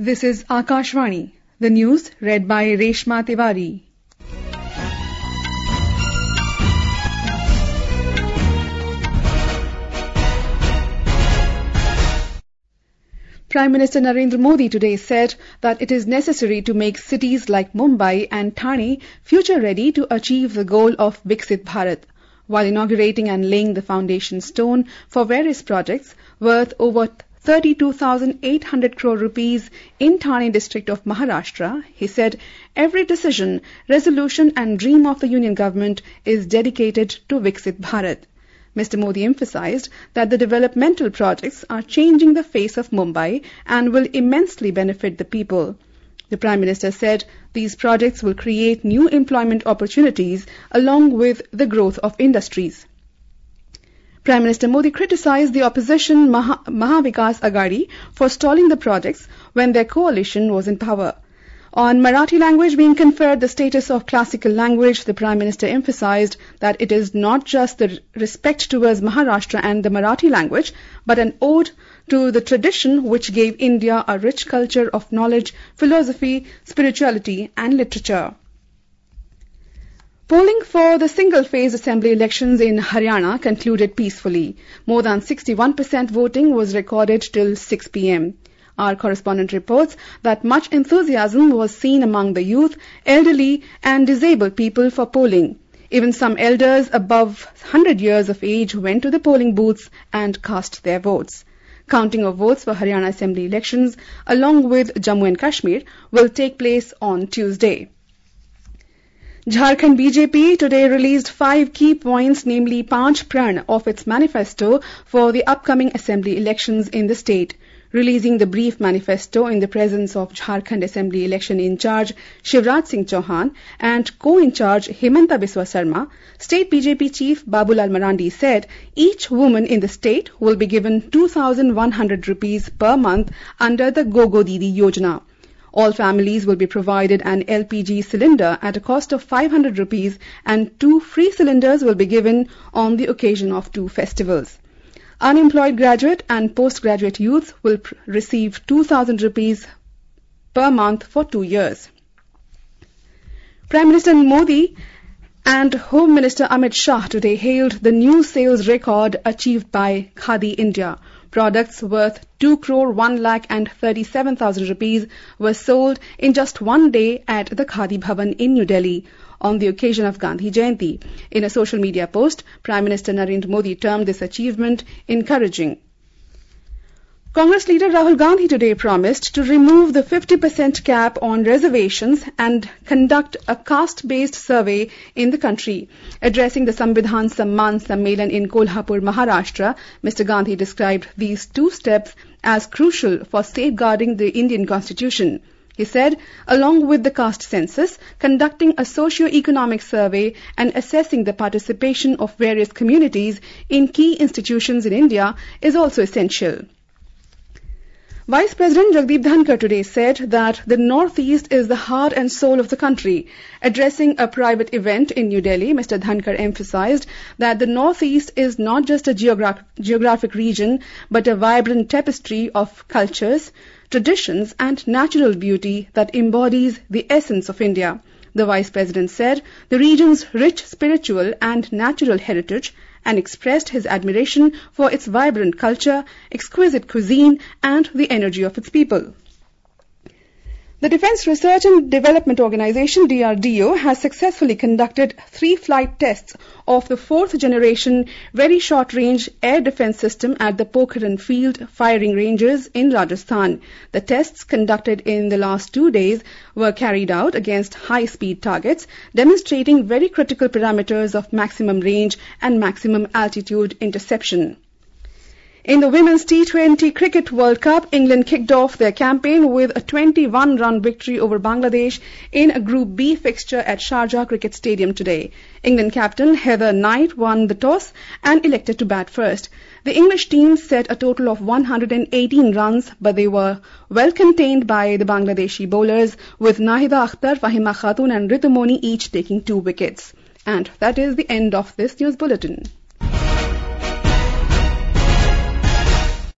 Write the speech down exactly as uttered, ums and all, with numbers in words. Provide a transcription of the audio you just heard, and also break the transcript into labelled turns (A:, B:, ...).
A: This is Akashvani. The news read by Reshma Tiwari. Prime Minister Narendra Modi today said that it is necessary to make cities like Mumbai and Thane future-ready to achieve the goal of Viksit Bharat, while inaugurating and laying the foundation stone for various projects worth over thirty-two thousand eight hundred crore rupees in Thane district of Maharashtra. He said every decision, resolution and dream of the union government is dedicated to Viksit Bharat. Mister Modi emphasized that the developmental projects are changing the face of Mumbai and will immensely benefit the people. The Prime Minister said these projects will create new employment opportunities along with the growth of industries. Prime Minister Modi criticized the opposition Maha, Mahavikas Aghadi for stalling the projects when their coalition was in power. On Marathi language being conferred the status of classical language, the Prime Minister emphasized that it is not just the respect towards Maharashtra and the Marathi language, but an ode to the tradition which gave India a rich culture of knowledge, philosophy, spirituality and literature. Polling for the single-phase assembly elections in Haryana concluded peacefully. More than sixty-one percent voting was recorded till six p m Our correspondent reports that much enthusiasm was seen among the youth, elderly and disabled people for polling. Even some elders above one hundred years of age went to the polling booths and cast their votes. Counting of votes for Haryana Assembly elections along with Jammu and Kashmir will take place on Tuesday. Jharkhand B J P today released five key points, namely Panch Pran of its manifesto for the upcoming assembly elections in the state. Releasing the brief manifesto in the presence of Jharkhand Assembly election in charge Shivraj Singh Chauhan and co-in-charge Himanta Biswa Sarma, State B J P Chief Babulal Marandi said each woman in the state will be given two thousand one hundred rupees per month under the Gogo Didi Yojana. All families will be provided an L P G cylinder at a cost of five hundred rupees and two free cylinders will be given on the occasion of two festivals. Unemployed graduate and postgraduate youth will pr- receive two thousand rupees per month for two years. Prime Minister Modi and Home Minister Amit Shah today hailed the new sales record achieved by Khadi India. Products worth two crore one lakh and thirty-seven thousand rupees were sold in just one day at the Khadi Bhavan in New Delhi on the occasion of Gandhi Jayanti. In a social media post, Prime Minister Narendra Modi termed this achievement encouraging. Congress leader Rahul Gandhi today promised to remove the fifty percent cap on reservations and conduct a caste-based survey in the country. Addressing the Samvidhan Samman Sammelan in Kolhapur, Maharashtra, Mister Gandhi described these two steps as crucial for safeguarding the Indian Constitution. He said, along with the caste census, conducting a socio-economic survey and assessing the participation of various communities in key institutions in India is also essential. Vice President Jagdeep Dhankar today said that the Northeast is the heart and soul of the country. Addressing a private event in New Delhi, Mister Dhankar emphasized that the Northeast is not just a geograph- geographic region, but a vibrant tapestry of cultures, traditions and natural beauty that embodies the essence of India. The Vice President said the region's rich spiritual and natural heritage and expressed his admiration for its vibrant culture, exquisite cuisine and the energy of its people. The Defence Research and Development Organisation D R D O has successfully conducted three flight tests of the fourth generation very short range air defence system at the Pokhran Field firing ranges in Rajasthan. The tests conducted in the last two days were carried out against high speed targets, demonstrating very critical parameters of maximum range and maximum altitude interception. In the Women's T twenty Cricket World Cup, England kicked off their campaign with a twenty-one run victory over Bangladesh in a Group B fixture at Sharjah Cricket Stadium today. England captain Heather Knight won the toss and elected to bat first. The English team set a total of one hundred eighteen runs, but they were well contained by the Bangladeshi bowlers, with Nahida Akhtar, Fahima Khatun and Ritu Moni each taking two wickets. And that is the end of this news bulletin.